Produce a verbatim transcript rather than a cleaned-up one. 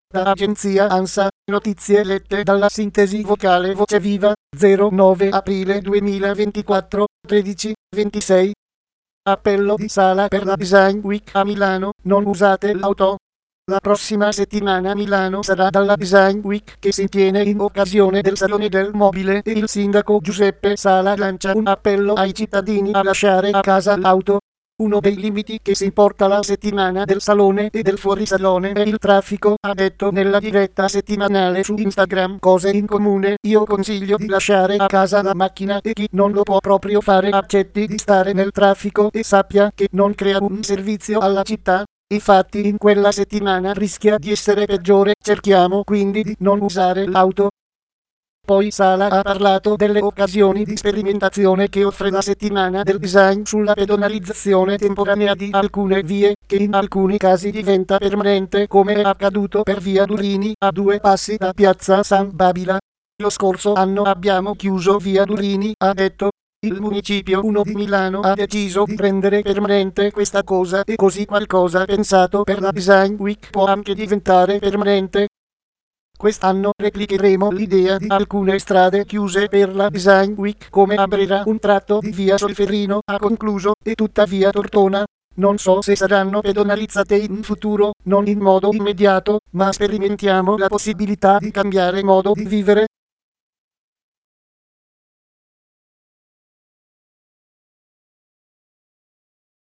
Da agenzia ANSA, notizie lette dalla sintesi vocale Voce Viva, zero nove aprile duemilaventiquattro, tredici ventisei. Appello di sala per la Design Week a Milano, non usate l'auto. La prossima settimana Milano sarà dalla Design Week che si tiene in occasione del Salone del Mobile e il sindaco Giuseppe Sala lancia un appello ai cittadini a lasciare a casa l'auto. Uno dei limiti che si porta la settimana del salone e del fuorisalone è il traffico, ha detto nella diretta settimanale su Instagram Cose in Comune. Io consiglio di lasciare a casa la macchina e chi non lo può proprio fare accetti di stare nel traffico e sappia che non crea un servizio alla città. Infatti in quella settimana rischia di essere peggiore, cerchiamo quindi di non usare l'auto. Poi Sala ha parlato delle occasioni di sperimentazione che offre la settimana del design sulla pedonalizzazione temporanea di alcune vie, che in alcuni casi diventa permanente come è accaduto per via Durini, a due passi da piazza San Babila. Lo scorso anno abbiamo chiuso via Durini, ha detto. Il Municipio uno di Milano ha deciso di rendere permanente questa cosa e così qualcosa pensato per la Design Week può anche diventare permanente. Quest'anno replicheremo l'idea di alcune strade chiuse per la Design Week come a Brera un tratto di via Solferino, ha concluso, e tutta via Tortona. Non so se saranno pedonalizzate in futuro, non in modo immediato, ma sperimentiamo la possibilità di cambiare modo di vivere.